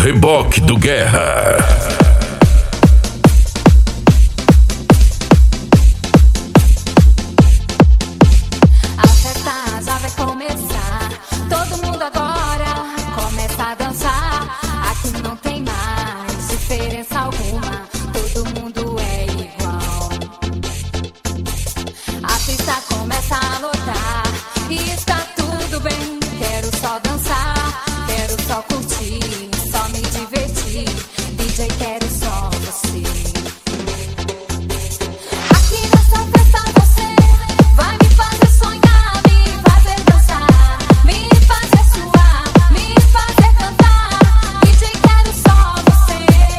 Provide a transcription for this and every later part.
reboque do Guerra. A festa já vai começar. Todo mundo agora começa a dançar. Aqui não tem mais diferença alguma. Todo mundo é igual. A pista começa a lotar e está tudo bem. Quero só dançar, quero só curtir, só me divertir. DJ, quero só você. Aqui nessa festa você vai me fazer sonhar, me fazer dançar, me fazer suar, me fazer cantar. DJ, quero só você.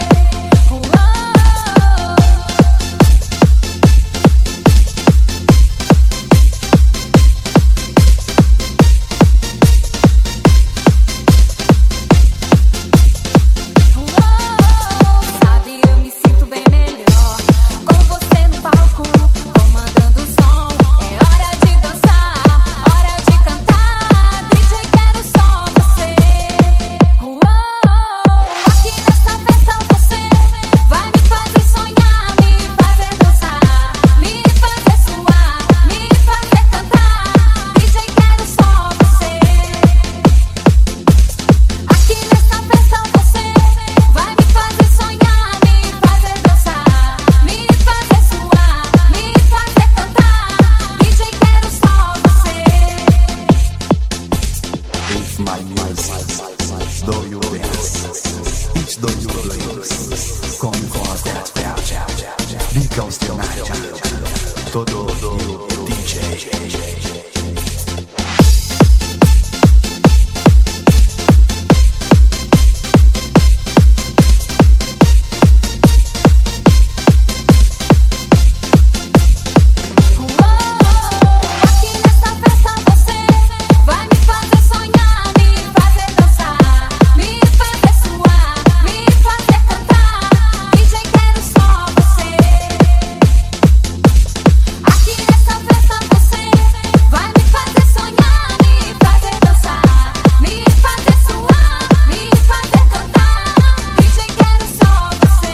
Sabe, eu me sinto bem melhor com você no palco, comandando o som. É hora de dançar, hora de cantar. DJ, quero só você. Aqui nessa festa você vai me fazer sonhar, me fazer dançar, me fazer suar, me fazer cantar. DJ, quero só você. Aqui nessa festa você vai me fazer sonhar, me fazer dançar, me fazer suar, me fazer cantar. DJ, quero só você. If my music do you dance, each do you blaze, come com a because tonight todo DJ. Aqui nessa festa você vai me fazer sonhar, me fazer dançar, me fazer suar, me fazer cantar. DJ, quero só você. Aqui nessa festa você vai me fazer sonhar, me fazer dançar, me fazer suar, me fazer cantar. DJ, quero só você.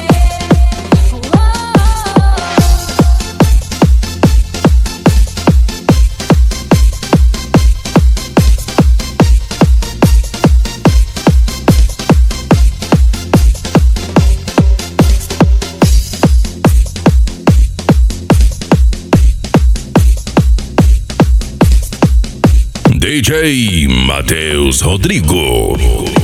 DJ Matheus Rodrigo.